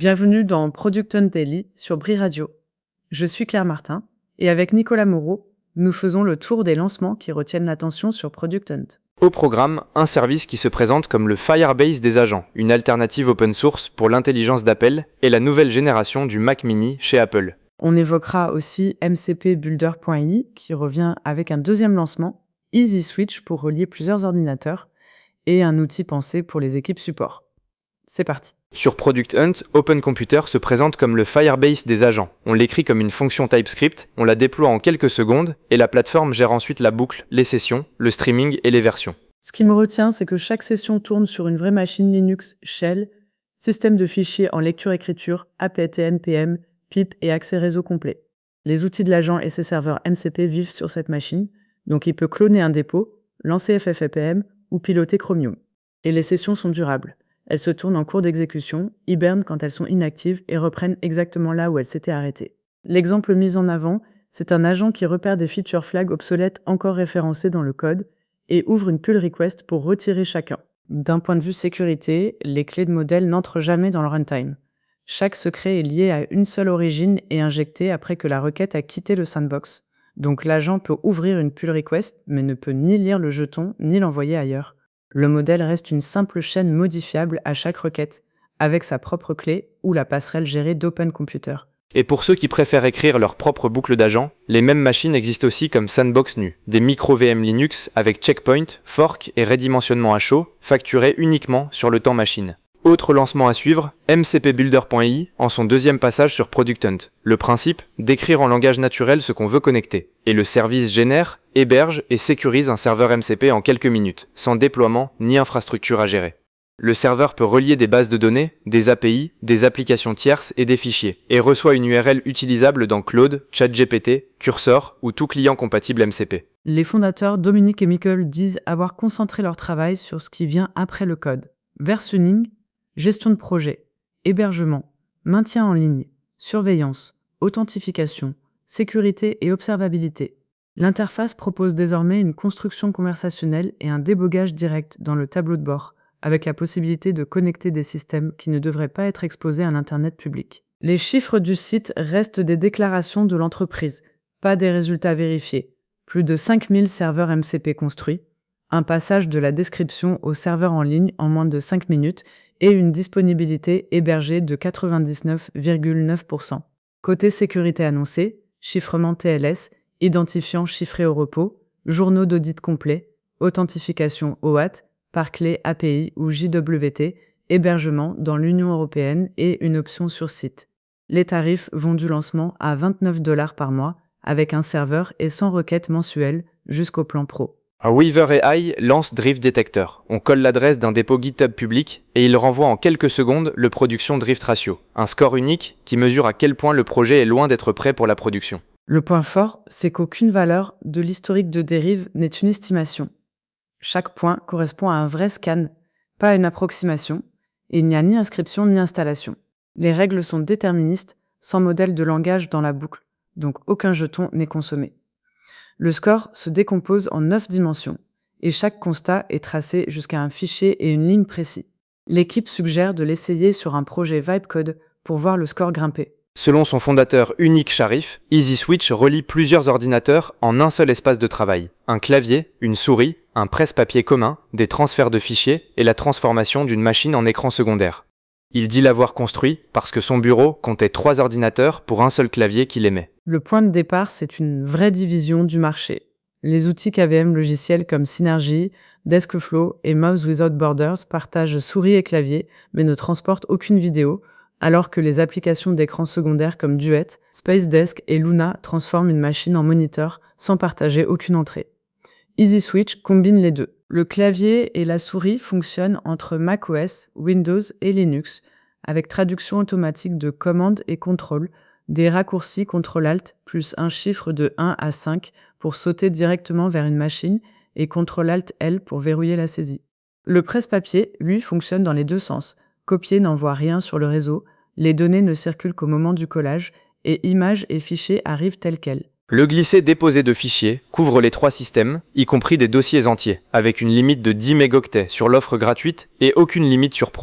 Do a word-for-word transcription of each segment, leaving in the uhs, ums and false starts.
Bienvenue dans Product Hunt Daily sur Brie Radio. Je suis Claire Martin et avec Nicolas Moreau, nous faisons le tour des lancements qui retiennent l'attention sur Product Hunt. Au programme, un service qui se présente comme le Firebase des agents, une alternative open source pour l'intelligence d'appel et la nouvelle génération du Mac Mini chez Apple. On évoquera aussi M C P Builder point I I qui revient avec un deuxième lancement, Easy Switch pour relier plusieurs ordinateurs et un outil pensé pour les équipes support. C'est parti. Sur Product Hunt, Open Computer se présente comme le Firebase des agents. On l'écrit comme une fonction TypeScript, on la déploie en quelques secondes et la plateforme gère ensuite la boucle, les sessions, le streaming et les versions. Ce qui me retient, c'est que chaque session tourne sur une vraie machine Linux Shell, système de fichiers en lecture-écriture, A P T N P M, pip et accès réseau complet. Les outils de l'agent et ses serveurs M C P vivent sur cette machine, donc il peut cloner un dépôt, lancer F F F P M ou piloter Chromium. Et les sessions sont durables. Elles se tournent en cours d'exécution, hibernent quand elles sont inactives et reprennent exactement là où elles s'étaient arrêtées. L'exemple mis en avant, c'est un agent qui repère des feature flags obsolètes encore référencés dans le code et ouvre une pull request pour retirer chacun. D'un point de vue sécurité, les clés de modèle n'entrent jamais dans le runtime. Chaque secret est lié à une seule origine et injecté après que la requête a quitté le sandbox. Donc l'agent peut ouvrir une pull request mais ne peut ni lire le jeton ni l'envoyer ailleurs. Le modèle reste une simple chaîne modifiable à chaque requête, avec sa propre clé ou la passerelle gérée d'Open Computer. Et pour ceux qui préfèrent écrire leur propre boucle d'agents, les mêmes machines existent aussi comme Sandbox Nu, des micro-V M Linux avec checkpoint, fork et redimensionnement à chaud, facturés uniquement sur le temps machine. Autre lancement à suivre, M C P Builder point I I en son deuxième passage sur Product Hunt. Le principe, d'écrire en langage naturel ce qu'on veut connecter. Et le service génère, héberge et sécurise un serveur M C P en quelques minutes, sans déploiement ni infrastructure à gérer. Le serveur peut relier des bases de données, des A P I, des applications tierces et des fichiers, et reçoit une U R L utilisable dans Claude, ChatGPT, Cursor ou tout client compatible M C P. Les fondateurs Dominique et Michael disent avoir concentré leur travail sur ce qui vient après le code. Versioning, gestion de projet, hébergement, maintien en ligne, surveillance, authentification, sécurité et observabilité. L'interface propose désormais une construction conversationnelle et un débogage direct dans le tableau de bord, avec la possibilité de connecter des systèmes qui ne devraient pas être exposés à l'Internet public. Les chiffres du site restent des déclarations de l'entreprise, pas des résultats vérifiés. Plus de cinq mille serveurs M C P construits, un passage de la description au serveur en ligne en moins de cinq minutes et une disponibilité hébergée de quatre-vingt-dix-neuf virgule neuf pour cent. Côté sécurité annoncée, chiffrement T L S, identifiant chiffré au repos, journaux d'audit complet, authentification O A T, par clé A P I ou J W T, hébergement dans l'Union européenne et une option sur site. Les tarifs vont du lancement à vingt-neuf dollars par mois, avec un serveur et sans requête mensuelle jusqu'au plan pro. Weaver A I lance Drift Detector. On colle l'adresse d'un dépôt GitHub public et il renvoie en quelques secondes le production drift ratio, un score unique qui mesure à quel point le projet est loin d'être prêt pour la production. Le point fort, c'est qu'aucune valeur de l'historique de dérive n'est une estimation. Chaque point correspond à un vrai scan, pas à une approximation, et il n'y a ni inscription ni installation. Les règles sont déterministes, sans modèle de langage dans la boucle, donc aucun jeton n'est consommé. Le score se décompose en neuf dimensions, et chaque constat est tracé jusqu'à un fichier et une ligne précis. L'équipe suggère de l'essayer sur un projet Vibecode pour voir le score grimper. Selon son fondateur Unique Sharif, Easy Switch relie plusieurs ordinateurs en un seul espace de travail. Un clavier, une souris, un presse-papier commun, des transferts de fichiers et la transformation d'une machine en écran secondaire. Il dit l'avoir construit parce que son bureau comptait trois ordinateurs pour un seul clavier qu'il aimait. Le point de départ, c'est une vraie division du marché. Les outils K V M logiciels comme Synergy, Deskflow et Mouse Without Borders partagent souris et clavier, mais ne transportent aucune vidéo, alors que les applications d'écran secondaire comme Duet, SpaceDesk et Luna transforment une machine en moniteur sans partager aucune entrée. Easy Switch combine les deux. Le clavier et la souris fonctionnent entre macOS, Windows et Linux, avec traduction automatique de commandes et contrôles, des raccourcis contrôle alt plus un chiffre de un à cinq pour sauter directement vers une machine et contrôle alt L pour verrouiller la saisie. Le presse-papier, lui, fonctionne dans les deux sens. Copier n'envoie rien sur le réseau, les données ne circulent qu'au moment du collage et images et fichiers arrivent tels quels. Le glisser-déposer de fichiers couvre les trois systèmes, y compris des dossiers entiers, avec une limite de dix mégaoctets sur l'offre gratuite et aucune limite sur Pro.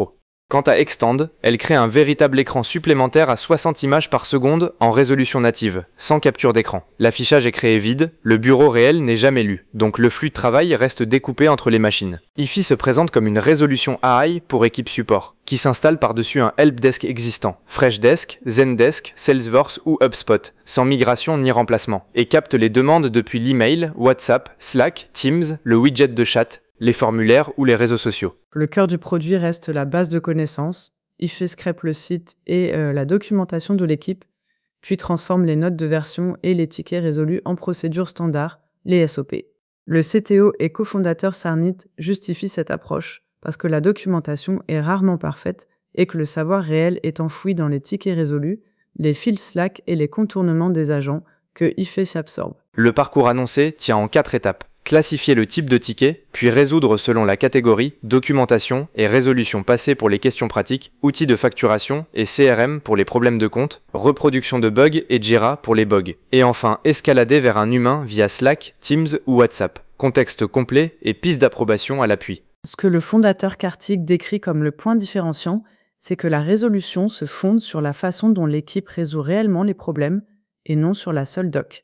Quant à Extend, elle crée un véritable écran supplémentaire à soixante images par seconde en résolution native, sans capture d'écran. L'affichage est créé vide, le bureau réel n'est jamais lu, donc le flux de travail reste découpé entre les machines. Ifi se présente comme une résolution A I pour équipe support, qui s'installe par-dessus un helpdesk existant, Freshdesk, Zendesk, Salesforce ou HubSpot, sans migration ni remplacement, et capte les demandes depuis l'email, WhatsApp, Slack, Teams, le widget de chat, les formulaires ou les réseaux sociaux. Le cœur du produit reste la base de connaissances. Ifi scrape le site et euh, la documentation de l'équipe, puis transforme les notes de version et les tickets résolus en procédures standards, les S O P. Le C T O et cofondateur Sarnit justifie cette approche parce que la documentation est rarement parfaite et que le savoir réel est enfoui dans les tickets résolus, les fils Slack et les contournements des agents que Ifi s'absorbe. Le parcours annoncé tient en quatre étapes. Classifier le type de ticket, puis résoudre selon la catégorie, documentation et résolution passée pour les questions pratiques, outils de facturation et C R M pour les problèmes de compte, reproduction de bugs et Jira pour les bugs. Et enfin, escalader vers un humain via Slack, Teams ou WhatsApp. Contexte complet et piste d'approbation à l'appui. Ce que le fondateur Karthik décrit comme le point différenciant, c'est que la résolution se fonde sur la façon dont l'équipe résout réellement les problèmes et non sur la seule doc.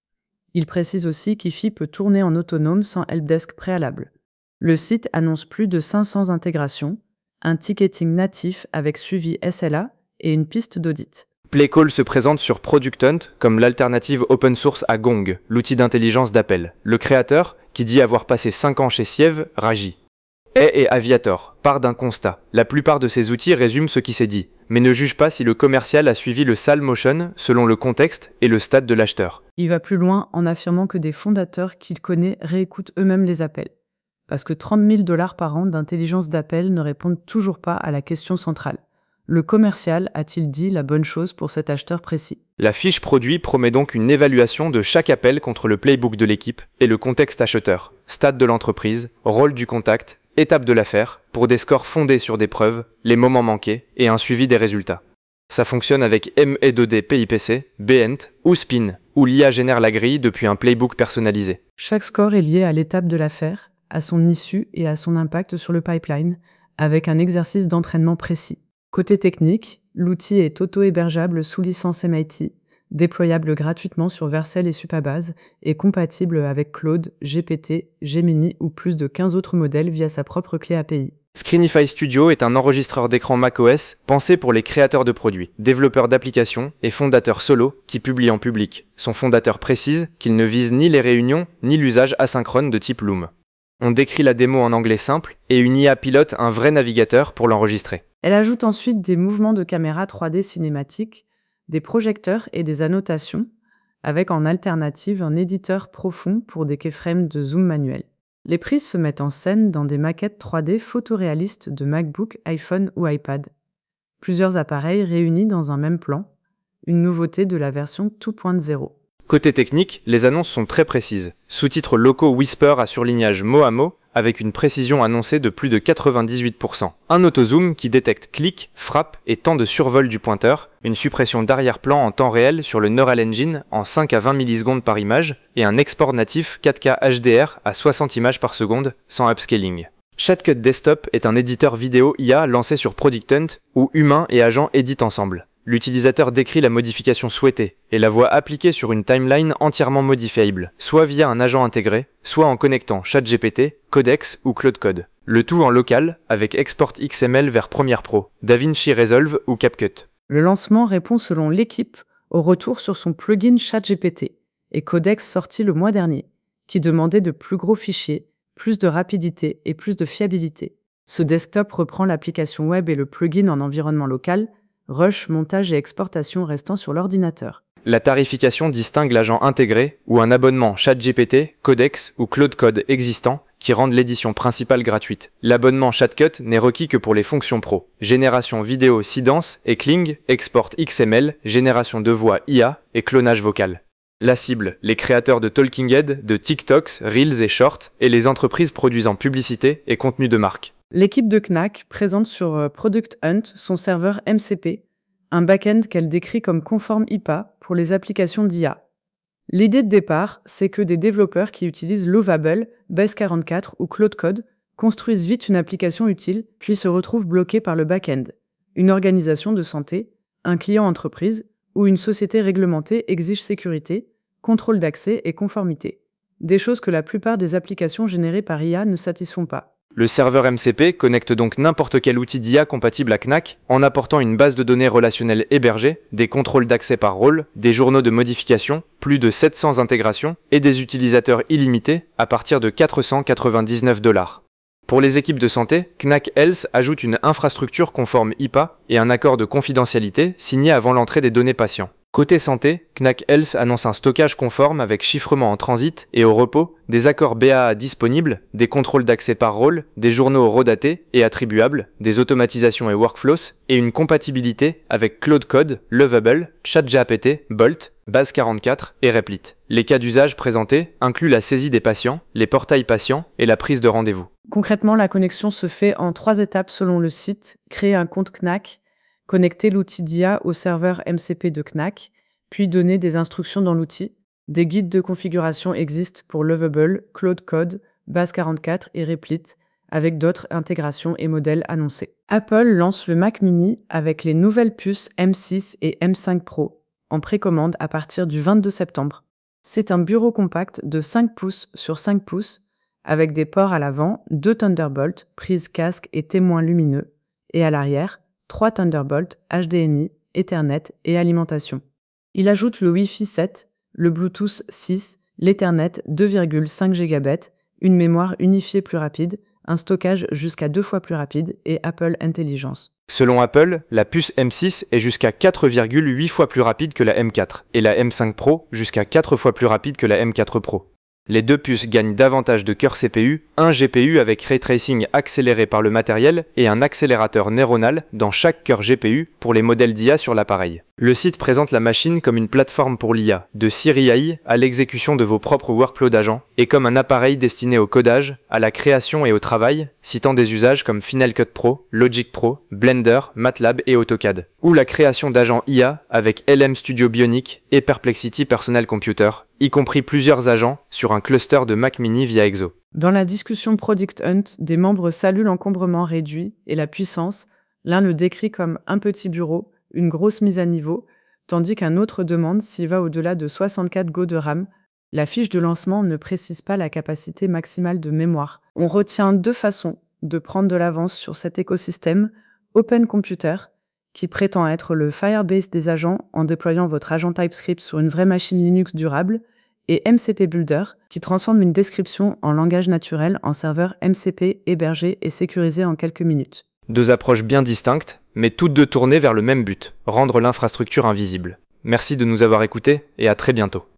Il précise aussi qu'Ifi peut tourner en autonome sans helpdesk préalable. Le site annonce plus de cinq cents intégrations, un ticketing natif avec suivi S L A et une piste d'audit. Playcall se présente sur Product Hunt comme l'alternative open source à Gong, l'outil d'intelligence d'appel. Le créateur, qui dit avoir passé cinq ans chez Siev, ragit. Hay et Aviator part d'un constat. La plupart de ces outils résument ce qui s'est dit, mais ne juge pas si le commercial a suivi le sale motion selon le contexte et le stade de l'acheteur. Il va plus loin en affirmant que des fondateurs qu'il connaît réécoutent eux-mêmes les appels. Parce que trente mille dollars par an d'intelligence d'appel ne répondent toujours pas à la question centrale. Le commercial a-t-il dit la bonne chose pour cet acheteur précis ? La fiche produit promet donc une évaluation de chaque appel contre le playbook de l'équipe et le contexte acheteur, stade de l'entreprise, rôle du contact, étape de l'affaire, pour des scores fondés sur des preuves, les moments manqués et un suivi des résultats. Ça fonctionne avec M E deux D P I P C, Beent ou Spin, où l'I A génère la grille depuis un playbook personnalisé. Chaque score est lié à l'étape de l'affaire, à son issue et à son impact sur le pipeline, avec un exercice d'entraînement précis. Côté technique, l'outil est auto-hébergeable sous licence M I T, déployable gratuitement sur Vercel et Supabase et compatible avec Claude, G P T, Gemini ou plus de quinze autres modèles via sa propre clé A P I. Screenify Studio est un enregistreur d'écran macOS pensé pour les créateurs de produits, développeurs d'applications et fondateurs solo qui publient en public. Son fondateur précise qu'il ne vise ni les réunions ni l'usage asynchrone de type Loom. On décrit la démo en anglais simple et une I A pilote un vrai navigateur pour l'enregistrer. Elle ajoute ensuite des mouvements de caméra trois D cinématiques, des projecteurs et des annotations, avec en alternative un éditeur profond pour des keyframes de zoom manuel. Les prises se mettent en scène dans des maquettes trois D photoréalistes de MacBook, iPhone ou iPad. Plusieurs appareils réunis dans un même plan, une nouveauté de la version deux point zéro. Côté technique, les annonces sont très précises. Sous-titres locaux Whisper à surlignage mot à mot, avec une précision annoncée de plus de quatre-vingt-dix-huit pour cent. Un autozoom qui détecte clic, frappe et temps de survol du pointeur, une suppression d'arrière-plan en temps réel sur le Neural Engine en cinq à vingt millisecondes par image, et un export natif quatre K H D R à soixante images par seconde, sans upscaling. Shotcut Desktop est un éditeur vidéo I A lancé sur Product Hunt, où humains et agents éditent ensemble. L'utilisateur décrit la modification souhaitée et la voit appliquée sur une timeline entièrement modifiable, soit via un agent intégré, soit en connectant ChatGPT, Codex ou Claude Code. Le tout en local avec Export X M L vers Premiere Pro, DaVinci Resolve ou CapCut. Le lancement répond selon l'équipe au retour sur son plugin ChatGPT et Codex sorti le mois dernier, qui demandait de plus gros fichiers, plus de rapidité et plus de fiabilité. Ce desktop reprend l'application web et le plugin en environnement local, rush, montage et exportation restant sur l'ordinateur. La tarification distingue l'agent intégré ou un abonnement ChatGPT, Codex ou Claude Code existant qui rendent l'édition principale gratuite. L'abonnement ChatCut n'est requis que pour les fonctions pro. Génération vidéo Sidance et Kling, export X M L, génération de voix I A et clonage vocal. La cible, les créateurs de Talking Head, de TikToks, Reels et Shorts et les entreprises produisant publicité et contenu de marque. L'équipe de Knack présente sur Product Hunt son serveur M C P, un back-end qu'elle décrit comme conforme I P A pour les applications d'I A. L'idée de départ, c'est que des développeurs qui utilisent Lovable, Base quarante-quatre ou Claude Code construisent vite une application utile, puis se retrouvent bloqués par le back-end. Une organisation de santé, un client entreprise ou une société réglementée exige sécurité, contrôle d'accès et conformité. Des choses que la plupart des applications générées par I A ne satisfont pas. Le serveur M C P connecte donc n'importe quel outil d'I A compatible à Knack en apportant une base de données relationnelle hébergée, des contrôles d'accès par rôle, des journaux de modification, plus de sept cents intégrations et des utilisateurs illimités à partir de quatre cent quatre-vingt-dix-neuf dollars. Pour les équipes de santé, Knack Health ajoute une infrastructure conforme I P A et un accord de confidentialité signé avant l'entrée des données patients. Côté santé, Knack Health annonce un stockage conforme avec chiffrement en transit et au repos, des accords B A A disponibles, des contrôles d'accès par rôle, des journaux redatés et attribuables, des automatisations et workflows, et une compatibilité avec Cloud Code, Lovable, ChatGPT, Bolt, Base quarante-quatre et Replit. Les cas d'usage présentés incluent la saisie des patients, les portails patients et la prise de rendez-vous. Concrètement, la connexion se fait en trois étapes selon le site. Créer un compte Knack, connecter l'outil d'I A au serveur M C P de Knack, puis donner des instructions dans l'outil. Des guides de configuration existent pour Lovable, Cloud Code, Base quarante-quatre et Replit, avec d'autres intégrations et modèles annoncés. Apple lance le Mac Mini avec les nouvelles puces M six et M cinq Pro, en précommande à partir du vingt-deux septembre. C'est un bureau compact de cinq pouces sur cinq pouces, avec des ports à l'avant, deux Thunderbolt, prise casque et témoins lumineux, et à l'arrière, trois Thunderbolt, H D M I, Ethernet et alimentation. Il ajoute le Wi-Fi sept, le Bluetooth six, l'Ethernet deux virgule cinq gigaoctets, une mémoire unifiée plus rapide, un stockage jusqu'à deux fois plus rapide et Apple Intelligence. Selon Apple, la puce M six est jusqu'à quatre virgule huit fois plus rapide que la M quatre et la M cinq Pro jusqu'à quatre fois plus rapide que la M quatre Pro. Les deux puces gagnent davantage de cœur C P U, un G P U avec ray tracing accéléré par le matériel et un accélérateur neuronal dans chaque cœur G P U pour les modèles d'I A sur l'appareil. Le site présente la machine comme une plateforme pour l'I A, de Siri A I à l'exécution de vos propres workflows d'agents, et comme un appareil destiné au codage, à la création et au travail, citant des usages comme Final Cut Pro, Logic Pro, Blender, MATLAB et AutoCAD, ou la création d'agents I A avec L M Studio Bionic et Perplexity Personal Computer, y compris plusieurs agents sur un cluster de Mac Mini via Exo. Dans la discussion Product Hunt, des membres saluent l'encombrement réduit et la puissance. L'un le décrit comme un petit bureau, une grosse mise à niveau, tandis qu'un autre demande s'il va au-delà de soixante-quatre Go de RAM. La fiche de lancement ne précise pas la capacité maximale de mémoire. On retient deux façons de prendre de l'avance sur cet écosystème. Open Computer, qui prétend être le Firebase des agents en déployant votre agent TypeScript sur une vraie machine Linux durable, et M C P Builder, qui transforme une description en langage naturel en serveur M C P hébergé et sécurisé en quelques minutes. Deux approches bien distinctes, mais toutes deux tournées vers le même but, rendre l'infrastructure invisible. Merci de nous avoir écoutés et à très bientôt.